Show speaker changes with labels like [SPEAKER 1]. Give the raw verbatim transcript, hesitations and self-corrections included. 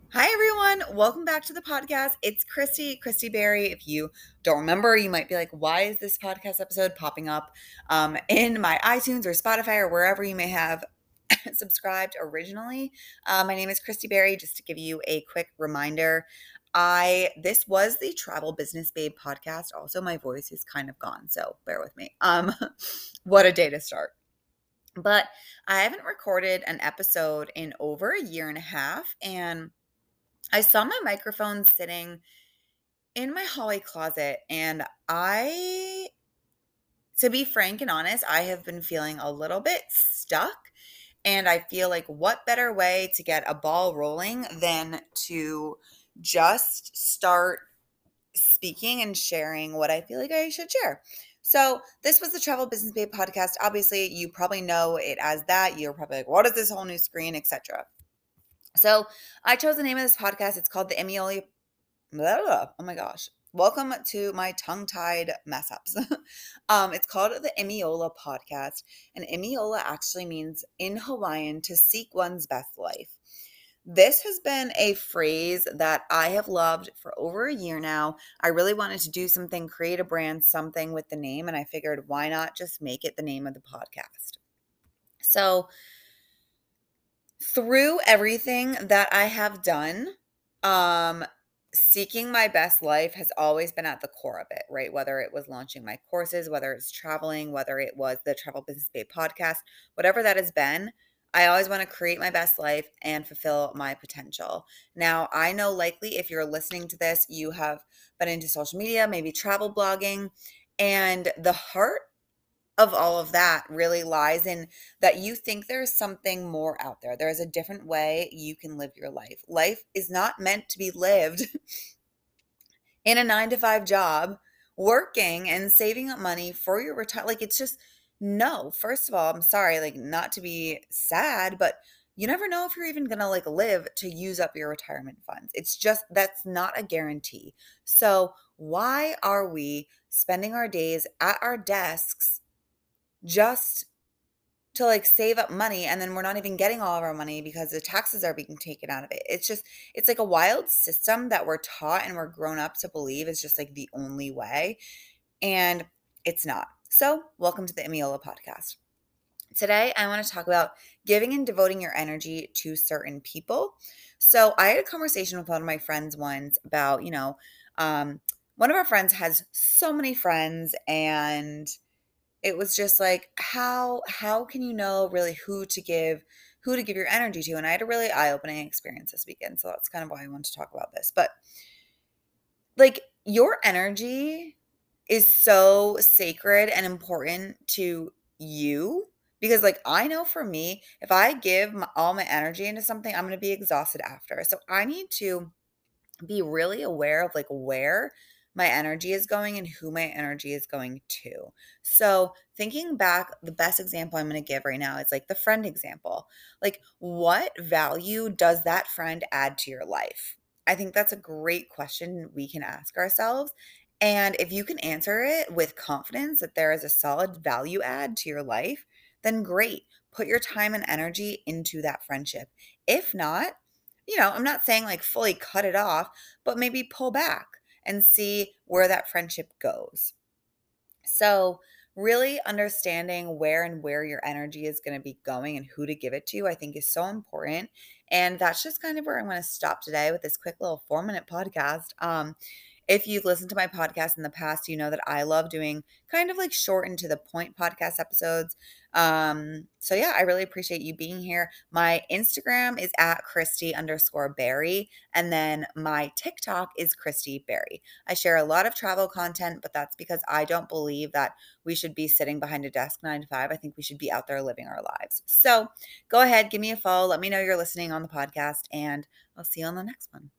[SPEAKER 1] Hi, everyone. Welcome back to the podcast. It's Christy, Christy Berry. If you don't remember, you might be like, why is this podcast episode popping up um, in my iTunes or Spotify or wherever you may have subscribed originally? Uh, my name is Christy Berry. Just to give you a quick reminder, I this was the Travel Business Babe podcast. Also, my voice is kind of gone, so bear with me. Um, what a day to start. But I haven't recorded an episode in over a year and a half, and I saw my microphone sitting in my hallway closet, and I, to be frank and honest, I have been feeling a little bit stuck. And I feel like what better way to get a ball rolling than to just start speaking and sharing what I feel like I should share. So, this was the Travel Business Babe podcast. Obviously, you probably know it as that. You're probably like, what is this whole new screen, et cetera. So, I chose the name of this podcast. It's called the Emioli Blah, blah. Oh my gosh. Welcome to my tongue-tied mess ups. um, it's called the Emiola podcast. And Emiola actually means in Hawaiian to seek one's best life. This has been a phrase that I have loved for over a year now. I really wanted to do something, create a brand, something with the name, and I figured why not just make it the name of the podcast? So, through everything that I have done, um, seeking my best life has always been at the core of it, right? Whether it was launching my courses, whether it's traveling, whether it was the Travel Business Babe podcast, whatever that has been, I always want to create my best life and fulfill my potential. Now, I know likely if you're listening to this, you have been into social media, maybe travel blogging, and the heart of all of that really lies in that you think there's something more out there. There is a different way you can live your life. Life is not meant to be lived in a nine to five job, working and saving up money for your retire. Like, it's just no. First of all, I'm sorry, like, not to be sad, but you never know if you're even gonna like live to use up your retirement funds. It's just that's not a guarantee. So why are we spending our days at our desks just to like save up money, and then we're not even getting all of our money because the taxes are being taken out of it? It's just it's like a wild system that we're taught and we're grown up to believe is just like the only way, and it's not. So, welcome to the Emiola podcast. Today, I want to talk about giving and devoting your energy to certain people. So, I had a conversation with one of my friends once about, you know, um, one of our friends has so many friends, and it was just like, how how can you know really who to give who to give your energy to? And I had a really eye-opening experience this weekend, so that's kind of why I want to talk about this. But like, your energy is so sacred and important to you, because like I know for me, if I give my, all my energy into something, I'm going to be exhausted after. So I need to be really aware of like where my energy is going and who my energy is going to. So, thinking back, the best example I'm going to give right now is like the friend example. Like, what value does that friend add to your life? I think that's a great question we can ask ourselves. And if you can answer it with confidence that there is a solid value add to your life, then great. Put your time and energy into that friendship. If not, you know, I'm not saying like fully cut it off, but maybe pull back and see where that friendship goes. So, really understanding where and where your energy is going to be going and who to give it to, I think is so important. And that's just kind of where I'm going to stop today with this quick little four minute podcast. Um, if you've listened to my podcast in the past, you know that I love doing kind of like short and to the point podcast episodes. Um, so yeah, I really appreciate you being here. My Instagram is at Christy underscore Berry, and then my TikTok is Christy Berry. I share a lot of travel content, but that's because I don't believe that we should be sitting behind a desk nine to five. I think we should be out there living our lives. So go ahead, give me a follow. Let me know you're listening on the podcast, and I'll see you on the next one.